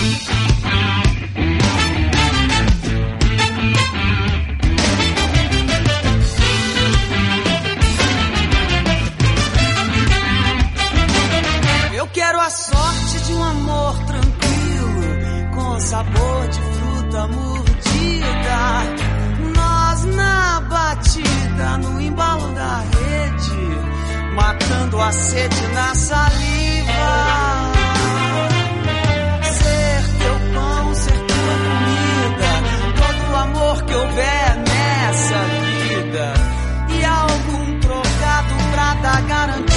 Eu quero a sorte de um amor tranquilo, com sabor de fruta mordida. Nós na batida, no embalo da rede, matando a sede na saliva. Ser teu pão, ser tua comida, todo o amor que houver nessa vida, e algum trocado pra dar garantia.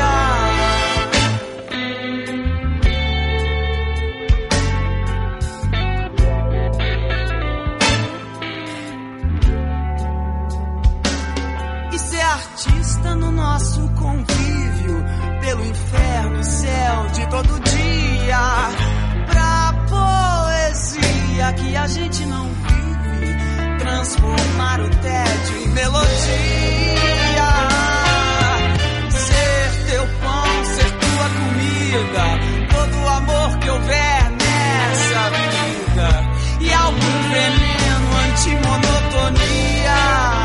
Artista no nosso convívio, pelo inferno e céu de todo dia, pra poesia que a gente não vive, transformar o tédio em melodia. Ser teu pão, ser tua comida, todo o amor que houver nessa vida, e algum veneno anti-monotonia.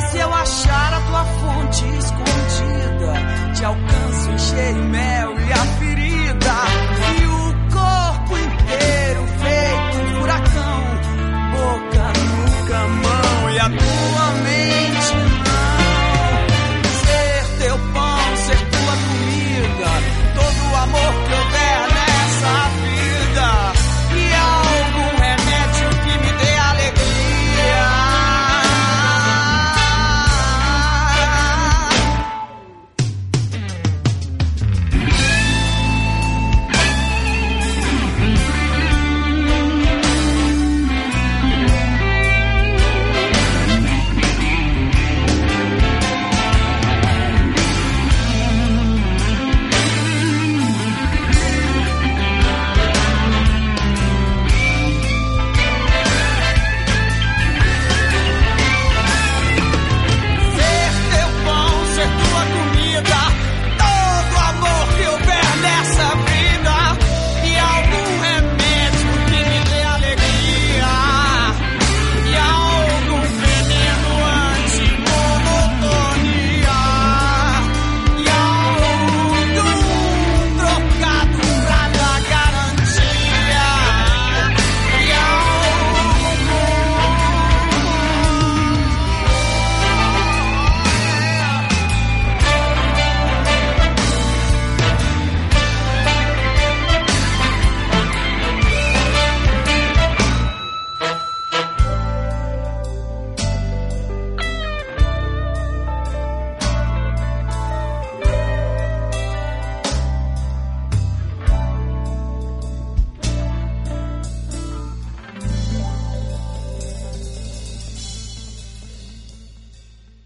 Escondida, te alcanço em cheio mel e a